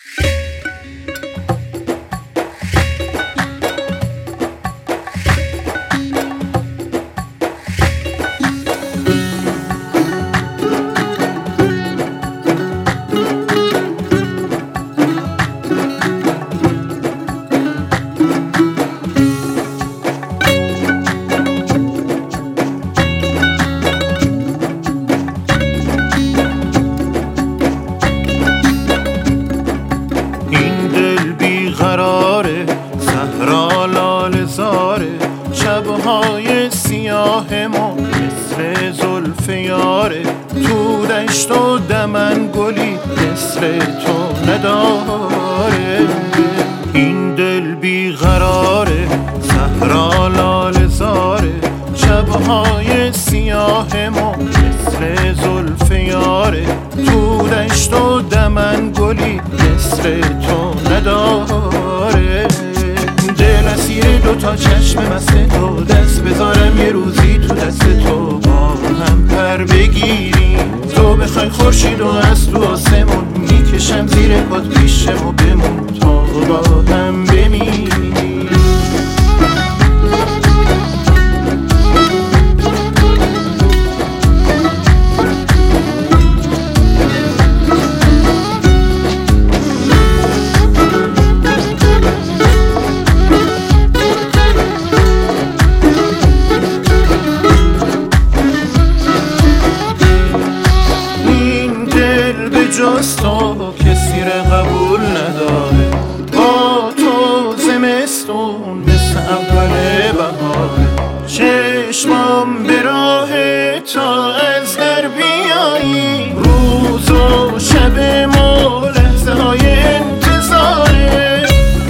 قراره صحرا لاله زاره، شبهای سیاه ما مثل زلف یاره، تو دشت و دمن گلی مثل تو نداره. این دل بیقراره صحرا لاله زاره، شبهای سیاه ما مثل زلف یاره، تو دشت و دمن گلی مثل تو نداره. دل اسیر دوتا چشم مست تو، دست بذارم یه روزی تو دست تو، با هم پر بگیریم. تو بخوای خورشید و از تو آسمون میکشم زیر پات پیشم و بمون تا با هم بمیریم. جز تو کسی را قبول نداره، با تو زمستون مثل اول بهاره. چشمام به راه تا از در بیایی، روز و شب ما لحظه های انتظاره.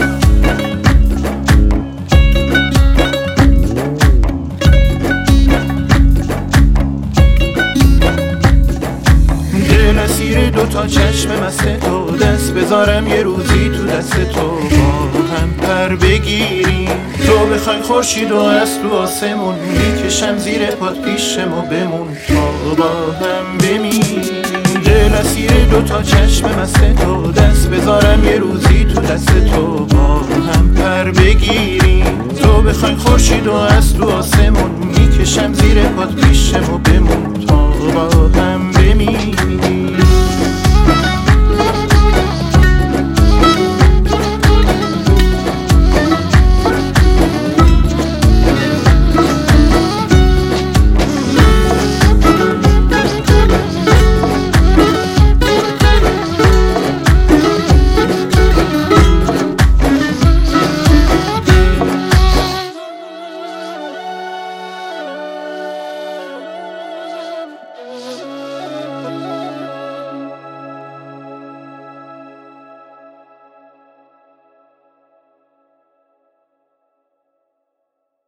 دل اسیر دوتا چشم مست تو، دست بذارم یه روزی تو دست تو، با هم پر بگیریم. تو بخوای خورشید و از تو آسمون میکشم زیر پات پیشم و بمون تا با هم بمیریم. دل اسیر دوتا چشم مست تو، دست بذارم یه روزی تو دست تو، با هم پر بگیریم. تو بخوای خورشید و از تو آسمون میکشم زیر پات پیشم و بمون تا با هم بمیریم.